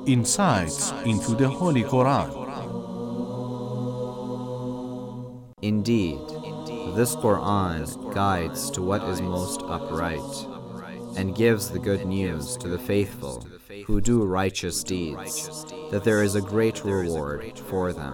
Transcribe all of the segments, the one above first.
Insights into the Holy Quran. Indeed, this Quran guides to what is most upright and gives the good news to the faithful who do righteous deeds, that there is a great reward for them.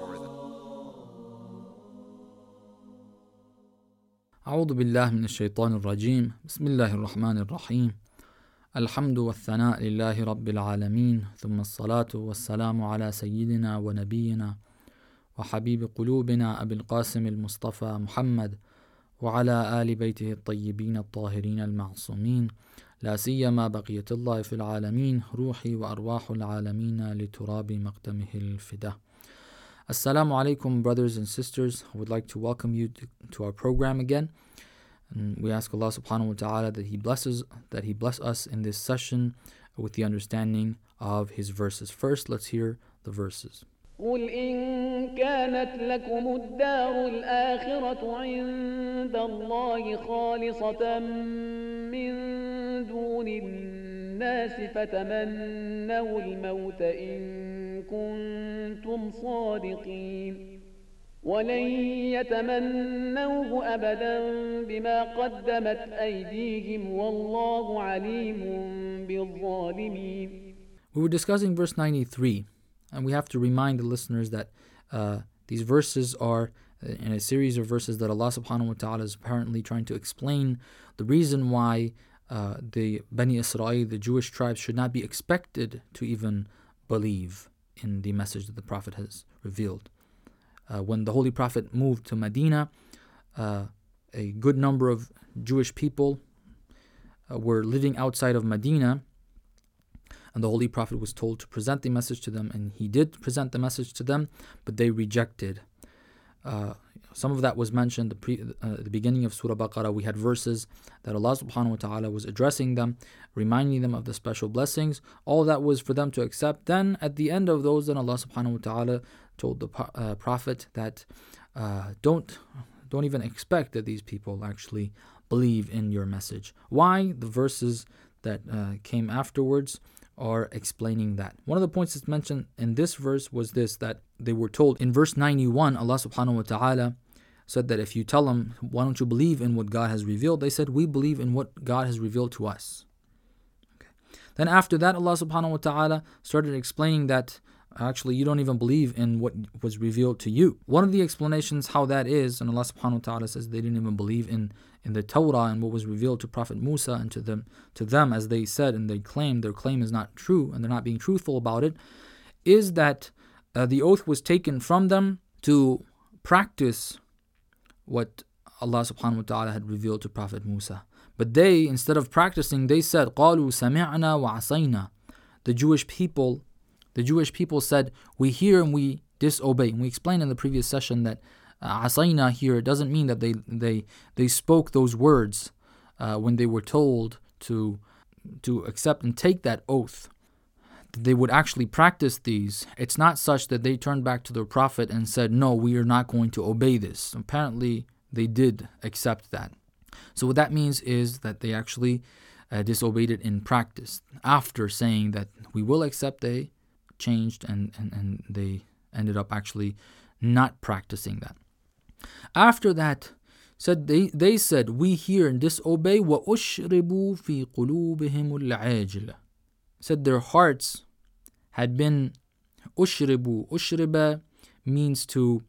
أعوذ بالله من الشيطان الرجيم بسم الله الرحمن الرحيم الحمد والثناء لله رب العالمين ثم الصلاة والسلام على سيدنا ونبينا وحبيب قلوبنا أبي القاسم المصطفى محمد وعلى آل بيته الطيبين الطاهرين المعصومين لا سيما بقية الله في العالمين روحي وأرواح العالمين لتراب مقدمه الفداء. Assalamu alaikum, brothers and sisters. I would like to welcome you to our program again. And we ask Allah subhanahu wa ta'ala that He bless us in this session with the understanding of His verses. First, let's hear the verses. قل إن كانت لكم الدار الآخرة عند الله خالصة من دون الناس فتمنوا الموت إن كنتم صادقين ولن يتمنوه أبدا بما قدمت أيديهم والله عليم بالظالمين. We were discussing verse 93. And we have to remind the listeners that these verses are in a series of verses that Allah subhanahu wa ta'ala is apparently trying to explain the reason why the Bani Israel, the Jewish tribes, should not be expected to even believe in the message that the Prophet has revealed. When the Holy Prophet moved to Medina, a good number of Jewish people were living outside of Medina, and the Holy Prophet was told to present the message to them, and he did present the message to them, but they rejected. Some of that was mentioned at the beginning of Surah Baqarah. We had verses that Allah subhanahu wa ta'ala was addressing them, reminding them of the special blessings. All that was for them to accept. Then at the end of those, then Allah subhanahu wa ta'ala told the Prophet that don't even expect that these people actually believe in your message. Why? The verses that came afterwards are explaining that. One of the points that's mentioned in this verse was this, that they were told in verse 91, Allah subhanahu wa ta'ala said that if you tell them, why don't you believe in what God has revealed? They said, we believe in what God has revealed to us. Okay. Then after that, Allah subhanahu wa ta'ala started explaining that actually you don't even believe in what was revealed to you. One of the explanations how that is, and Allah subhanahu wa ta'ala says they didn't even believe in the Torah and what was revealed to Prophet Musa and to them, as they said, and they claimed their claim is not true and they're not being truthful about it, is that the oath was taken from them to practice what Allah subhanahu wa ta'ala had revealed to Prophet Musa. But they, instead of practicing, they said, قَالُوا سَمِعْنَا وَعَصَيْنَا. The Jewish people said, we hear and we disobey. And we explained in the previous session that asayna here doesn't mean that they spoke those words when they were told to accept and take that oath. They would actually practice these. It's not such that they turned back to their Prophet and said, no, we are not going to obey this. Apparently, they did accept that. So what that means is that they actually disobeyed it in practice. After saying that we will accept, they changed and they ended up actually not practicing that. After that, they said, we hear and disobey. وَأُشْرِبُوا فِي قُلُوبِهِمُ الْعَاجِلَ. Said their hearts had been ushribu. Ushriba means to,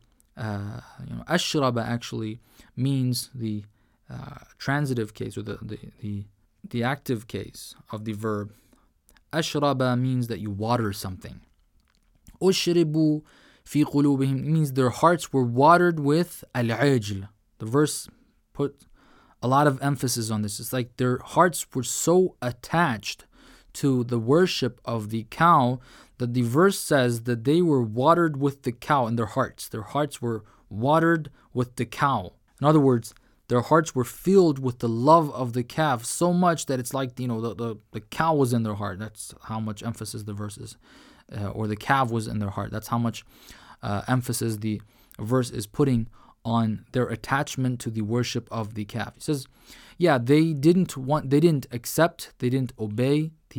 ashraba actually means the transitive case or the active case of the verb. Ashraba means that you water something. Ushribu fi qulubihim means their hearts were watered with al-ajl. The verse put a lot of emphasis on this. It's like their hearts were so attached to the worship of the cow that the verse says that they were watered with the cow in their hearts. Their hearts were watered with the cow. In other words, their hearts were filled with the love of the calf so much that it's like, the cow was in their heart. That's how much emphasis the verse is. Or the calf was in their heart. That's how much emphasis the verse is putting on their attachment to the worship of the calf. He says, they didn't accept, they didn't obey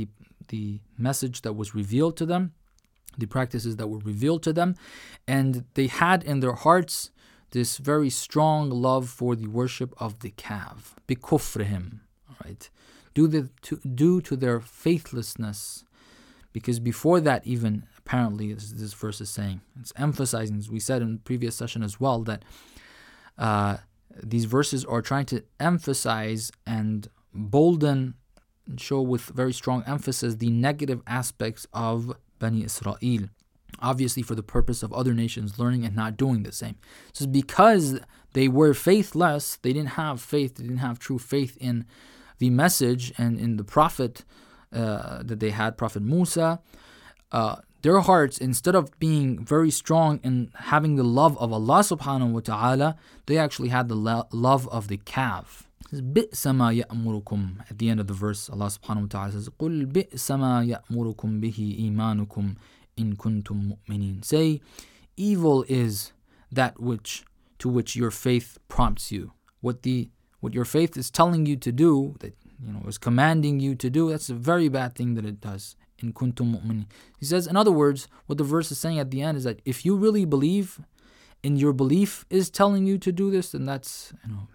the message that was revealed to them, the practices that were revealed to them, and they had in their hearts this very strong love for the worship of the calf, bikufrihim, right? Due to their faithlessness, because before that even, apparently, this verse is saying, it's emphasizing, as we said in the previous session as well, that these verses are trying to emphasize and bolden and show with very strong emphasis the negative aspects of Bani Israel, obviously for the purpose of other nations learning and not doing the same. So because they were faithless, they didn't have faith, they didn't have true faith in the message and in the prophet that they had, Prophet Musa, their hearts, instead of being very strong in having the love of Allah subhanahu wa ta'ala, they actually had the love of the calf. بِئْسَ مَا يَأْمُرُكُمْ. At the end of the verse, Allah subhanahu wa ta'ala says, قُلْ بِئْسَ مَا يَأْمُرُكُمْ بِهِ إِيمَانُكُمْ إِن كُنْتُمْ مُؤْمِنِينَ. Say, evil is that to which your faith prompts you. What your faith is telling you to do, that is commanding you to do, that's a very bad thing that it does. In kuntum mu'minin. He says, in other words, what the verse is saying at the end is that if you really believe, and your belief is telling you to do this, then that's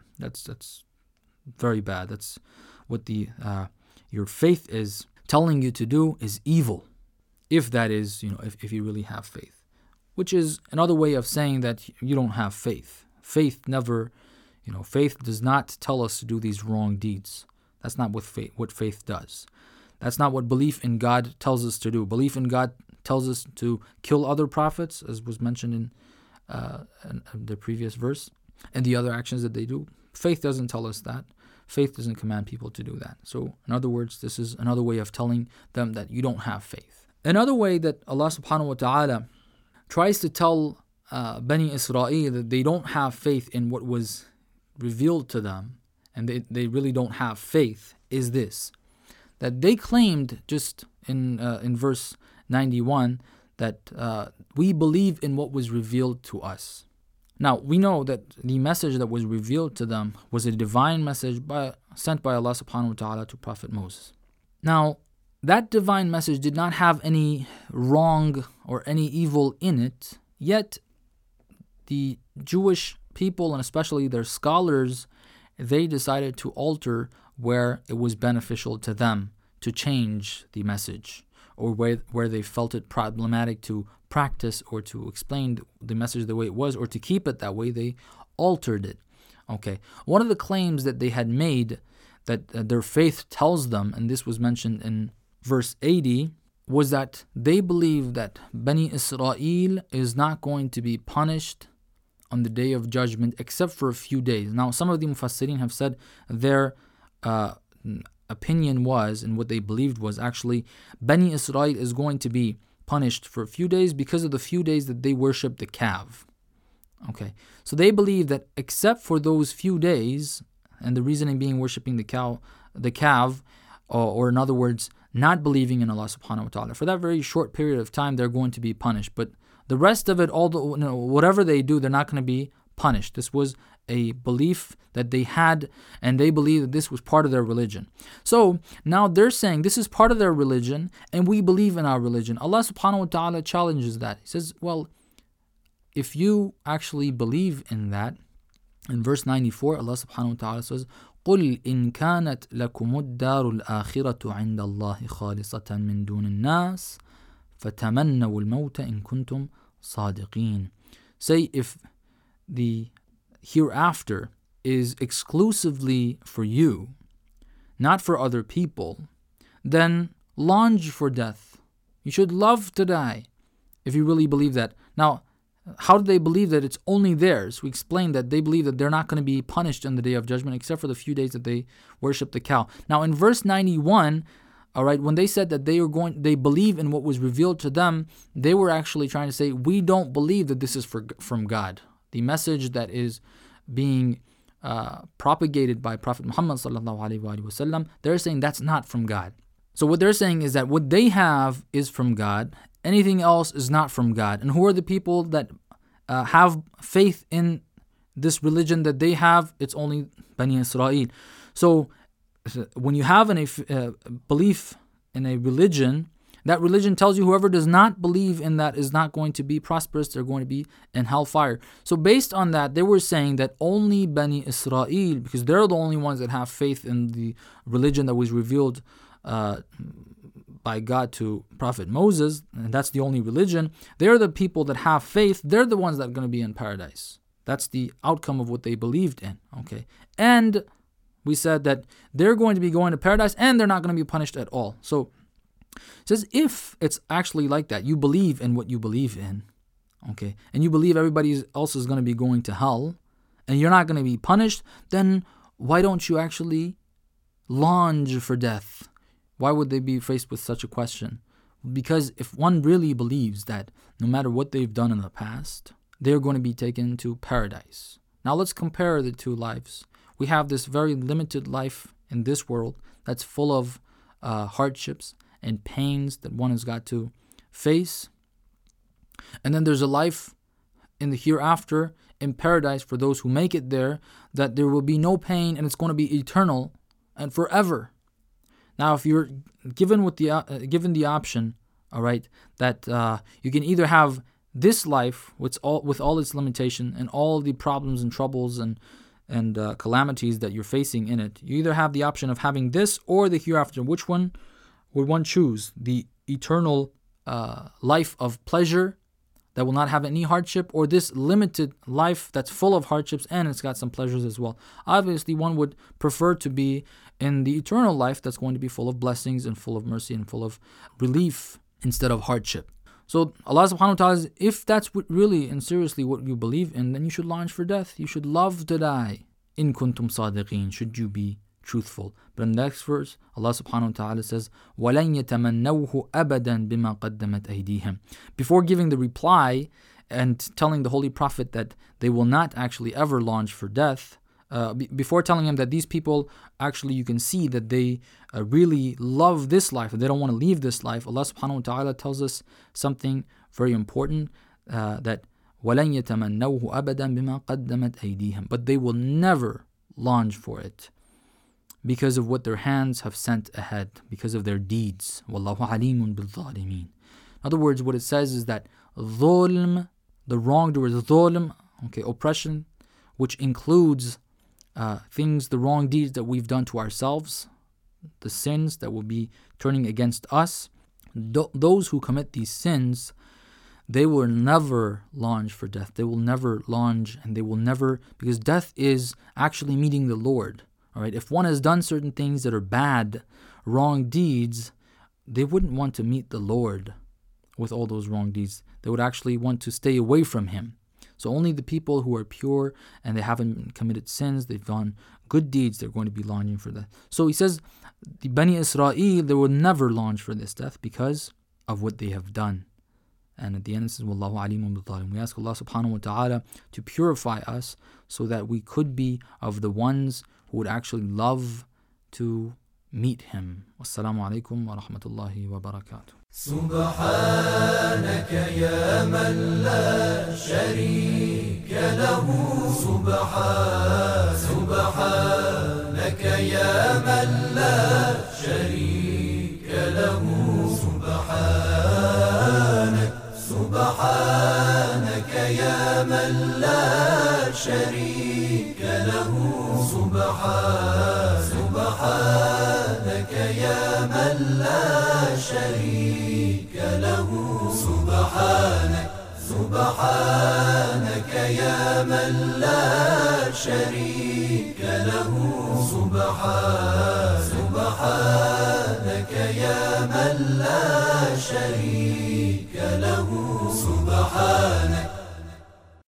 very bad. That's what your faith is telling you to do is evil. If that is, if you really have faith, which is another way of saying that you don't have faith. Faith never, faith does not tell us to do these wrong deeds. That's not what faith does. That's not what belief in God tells us to do. Belief in God tells us to kill other prophets, as was mentioned in the previous verse, and the other actions that they do. Faith doesn't tell us that. Faith doesn't command people to do that. So, in other words, this is another way of telling them that you don't have faith. Another way that Allah subhanahu wa ta'ala tries to tell Bani Israel that they don't have faith in what was revealed to them, and they really don't have faith, is this: that they claimed just in verse 91 that we believe in what was revealed to us. Now, we know that the message that was revealed to them was a divine message sent by Allah subhanahu wa ta'ala to Prophet Moses. Now, that divine message did not have any wrong or any evil in it, yet the Jewish people, and especially their scholars, they decided to alter where it was beneficial to them to change the message, or where they felt it problematic to practice or to explain the message the way it was, or to keep it that way, they altered it. Okay, one of the claims that they had made that their faith tells them, and this was mentioned in verse 80, was that they believe that Bani Israel is not going to be punished on the day of judgment except for a few days. Now, some of the Mufassirin have said their opinion was, and what they believed was, actually Bani Israel is going to be punished for a few days because of the few days that they worship the calf. Okay, so they believe that except for those few days, and the reasoning being worshiping the calf, or in other words, not believing in Allah subhanahu wa ta'ala, for that very short period of time they're going to be punished. But the rest of it, whatever they do, they're not going to be punished. This was a belief that they had, and they believed that this was part of their religion. So now they're saying this is part of their religion, and we believe in our religion. Allah subhanahu wa ta'ala challenges that. He says, well, if you actually believe in that, in verse 94, Allah subhanahu wa ta'ala says, قُلْ إِن كَانَتْ لَكُمُ الدَّارُ الْآخِرَةُ عِنْدَ اللَّهِ خَالِصَةً مِّن دُونِ النَّاسِ فَتَمَنَّوُا الْمَوْتَ إِن كُنْتُمْ صَادِقِينَ. Say, if the hereafter is exclusively for you, not for other people, then lunge for death. You should love to die if you really believe that. Now, how do they believe that it's only theirs? We explained that they believe that they're not going to be punished on the day of judgment except for the few days that they worship the cow. Now, in verse 91, all right, when they said that they believe in what was revealed to them, they were actually trying to say, we don't believe that this is from God. The message that is being propagated by Prophet Muhammad sallallahu alaihi wasallam, they're saying that's not from God. So what they're saying is that what they have is from God. Anything else is not from God. And who are the people that have faith in this religion that they have? It's only Bani Israel. So when you have a belief in a religion, that religion tells you whoever does not believe in that is not going to be prosperous, they're going to be in hellfire. So based on that, they were saying that only Bani Israel, because they're the only ones that have faith in the religion that was revealed by God to Prophet Moses, and that's the only religion, they're the people that have faith, they're the ones that are going to be in paradise. That's the outcome of what they believed in, okay? And we said that they're going to be going to paradise and they're not going to be punished at all. So it says if it's actually like that, you believe in what you believe in, okay, and you believe everybody else is going to be going to hell and you're not going to be punished, then why don't you actually lunge for death? Why would they be faced with such a question? Because if one really believes that no matter what they've done in the past, they're going to be taken to paradise. Now let's compare the two lives. We have this very limited life in this world that's full of hardships and pains that one has got to face. And then there's a life in the hereafter in paradise for those who make it there, that there will be no pain and it's going to be eternal and forever. Now, if you're given the option, all right, that you can either have this life with all its limitation and all the problems and troubles and calamities that you're facing in it, you either have the option of having this or the hereafter. Which one would one choose? The eternal life of pleasure that will not have any hardship, or this limited life that's full of hardships and it's got some pleasures as well? Obviously, one would prefer to be in the eternal life that's going to be full of blessings and full of mercy and full of relief instead of hardship. So Allah subhanahu wa ta'ala says, if that's really and seriously what you believe in, then you should launch for death. You should love to die. In kuntum sadiqeen, should you be truthful. But in the next verse, Allah subhanahu wa ta'ala says, وَلَنْ يَتَمَنَّوْهُ أَبَدًا بِمَا قَدَّمَتْ أَيْدِيهِمْ. Before giving the reply and telling the Holy Prophet that they will not actually ever launch for death, before telling him that these people, actually you can see that they really love this life, they don't want to leave this life, Allah subhanahu wa ta'ala tells us something very important, that وَلَنْ يَتَمَنَّوْهُ أَبَدًا بِمَا قَدَّمَتْ أَيْدِيهِمْ. But they will never launch for it because of what their hands have sent ahead, because of their deeds. وَاللَّهُ عَلِيمٌ بِالظَّالِمِينَ. In other words, what it says is that dhulm, the wrongdoers, dhulm, okay, oppression, which includes the wrong deeds that we've done to ourselves, the sins that will be turning against us, those who commit these sins, they will never launch for death. They will never launch, and they will never, because death is actually meeting the Lord. All right, if one has done certain things that are bad, wrong deeds, they wouldn't want to meet the Lord with all those wrong deeds. They would actually want to stay away from Him. So only the people who are pure and they haven't committed sins, they've done good deeds, they're going to be launching for that. So he says, the Bani Israel, they will never launch for this death because of what they have done. And at the end it says, Wallahu alimun bil-zalim. We ask Allah subhanahu wa ta'ala to purify us so that we could be of the ones who would actually love to meet Him. Wassalamu alaikum wa rahmatullahi wa barakatuh. سبحانك يا من لا شريك له سبحانك يا من لا شريك له سبحانك يا من لا شريك له سبحانك يا من لا شريك له سبحانك يا من لا شريك له سبحانك يا من لا شريك له